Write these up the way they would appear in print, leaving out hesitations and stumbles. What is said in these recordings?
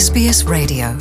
SBS Radio.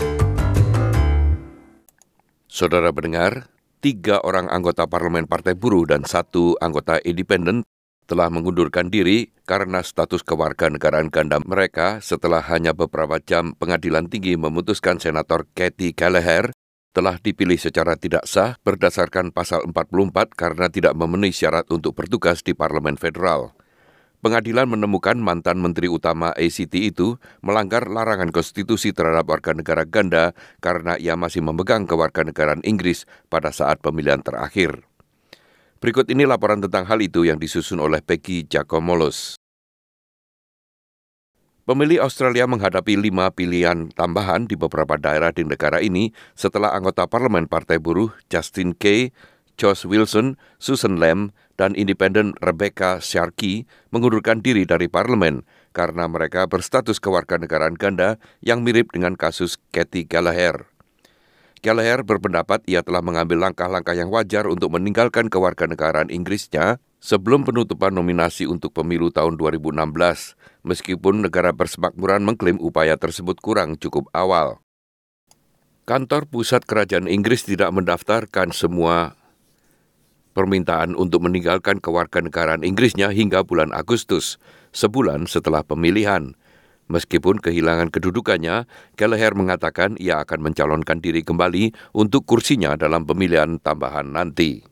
Saudara pendengar, 3 orang anggota Parlemen Partai Buruh dan 1 anggota independen telah mengundurkan diri karena status kewarganegaraan ganda mereka setelah hanya beberapa jam Pengadilan Tinggi memutuskan Senator Kathy Gallagher telah dipilih secara tidak sah berdasarkan pasal 44 karena tidak memenuhi syarat untuk bertugas di Parlemen Federal. Pengadilan menemukan mantan Menteri Utama ACT itu melanggar larangan konstitusi terhadap warga negara ganda karena ia masih memegang kewarganegaraan Inggris pada saat pemilihan terakhir. Berikut ini laporan tentang hal itu yang disusun oleh Peggy Giacomolos. Pemilih Australia menghadapi 5 pilihan tambahan di beberapa daerah di negara ini setelah anggota Parlemen Partai Buruh Justin Kay, Josh Wilson, Susan Lam, dan independen Rebecca Sharkey mengundurkan diri dari parlemen karena mereka berstatus kewarganegaraan ganda yang mirip dengan kasus Kathy Gallagher. Gallagher berpendapat ia telah mengambil langkah-langkah yang wajar untuk meninggalkan kewarganegaraan Inggrisnya sebelum penutupan nominasi untuk pemilu tahun 2016, meskipun negara persemakmuran mengklaim upaya tersebut kurang cukup awal. Kantor pusat kerajaan Inggris tidak mendaftarkan semua permintaan untuk meninggalkan kewarganegaraan Inggrisnya hingga bulan Agustus, sebulan setelah pemilihan. Meskipun kehilangan kedudukannya, Gallagher mengatakan ia akan mencalonkan diri kembali untuk kursinya dalam pemilihan tambahan nanti.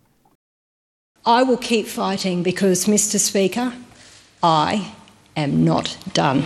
I will keep fighting because, Mr. Speaker, I am not done.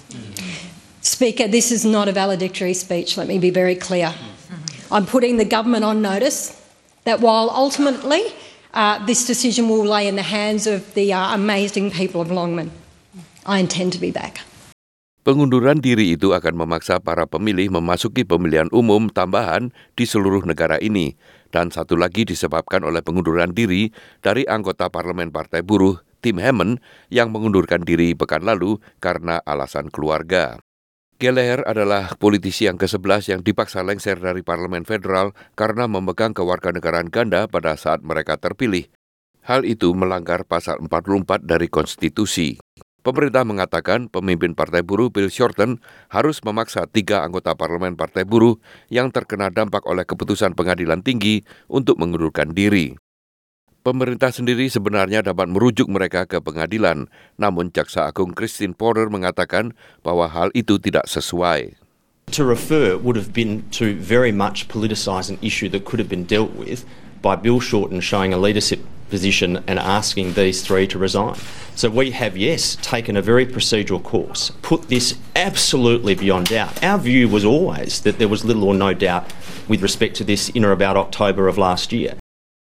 Speaker, this is not a valedictory speech, let me be very clear. I'm putting the government on notice that while ultimately this decision will lay in the hands of the amazing people of Longman, I intend to be back. Pengunduran diri itu akan memaksa para pemilih memasuki pemilihan umum tambahan di seluruh negara ini, dan satu lagi disebabkan oleh pengunduran diri dari anggota Parlemen Partai Buruh Tim Hammond yang mengundurkan diri pekan lalu karena alasan keluarga. Gallagher adalah politisi yang ke-11 yang dipaksa lengser dari Parlemen Federal karena memegang kewarganegaraan ganda pada saat mereka terpilih. Hal itu melanggar pasal 44 dari konstitusi. Pemerintah mengatakan pemimpin Partai Buruh Bill Shorten harus memaksa 3 anggota Parlemen Partai Buruh yang terkena dampak oleh keputusan Pengadilan Tinggi untuk mengundurkan diri. Pemerintah sendiri sebenarnya dapat merujuk mereka ke pengadilan, namun Jaksa Agung Christine Porter mengatakan bahwa hal itu tidak sesuai. To refer would have been to very much politicise an issue that could have been dealt with by Bill Shorten showing a leadership position and asking these 3 to resign. So we have, yes, taken a very procedural course, put this absolutely beyond doubt. Our view was always that there was little or no doubt with respect to this in or about October of last year.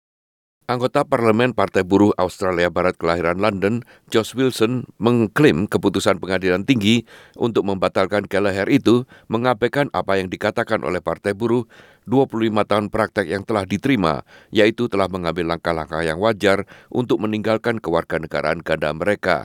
Anggota Parlemen Partai Buruh Australia Barat kelahiran London, Josh Wilson, mengklaim keputusan Pengadilan Tinggi untuk membatalkan Gallagher itu mengabaikan apa yang dikatakan oleh Partai Buruh 25 tahun praktek yang telah diterima, yaitu telah mengambil langkah-langkah yang wajar untuk meninggalkan kewarganegaraan ganda mereka.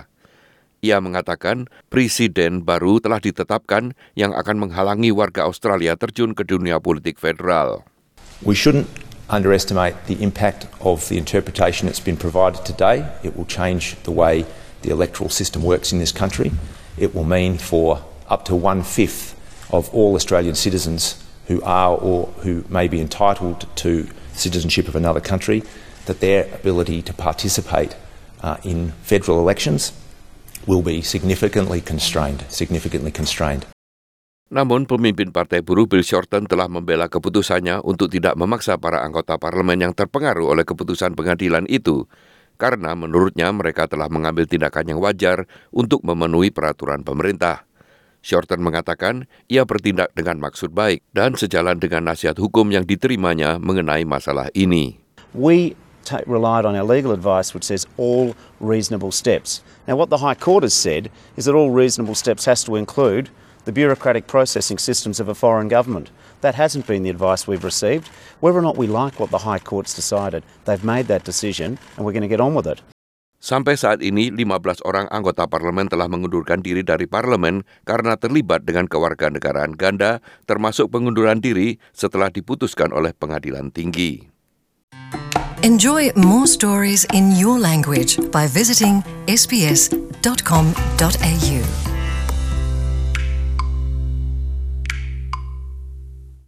Ia mengatakan presiden baru telah ditetapkan yang akan menghalangi warga Australia terjun ke dunia politik federal. We shouldn't underestimate the impact of the interpretation that's been provided today. It will change the way the electoral system works in this country. It will mean for up to 1/5 of all Australian citizens who are or who may be entitled to citizenship of another country that their ability to participate in federal elections will be significantly constrained. Namun pemimpin Partai Buruh Bill Shorten telah membela keputusannya untuk tidak memaksa para anggota parlemen yang terpengaruh oleh keputusan pengadilan itu, karena menurutnya mereka telah mengambil tindakan yang wajar untuk memenuhi peraturan pemerintah. Shorten mengatakan ia bertindak dengan maksud baik dan sejalan dengan nasihat hukum yang diterimanya mengenai masalah ini. We relied on our legal advice which says all reasonable steps. Now what the High Court has said is that all reasonable steps has to include the bureaucratic processing systems of a foreign government. That hasn't been the advice we've received. Whether or not we like what the High Court's decided, they've made that decision and we're going to get on with it. Sampai saat ini, 15 orang anggota parlemen telah mengundurkan diri dari parlemen karena terlibat dengan kewarganegaraan ganda, termasuk pengunduran diri setelah diputuskan oleh Pengadilan Tinggi. Enjoy more stories in your language by visiting sbs.com.au.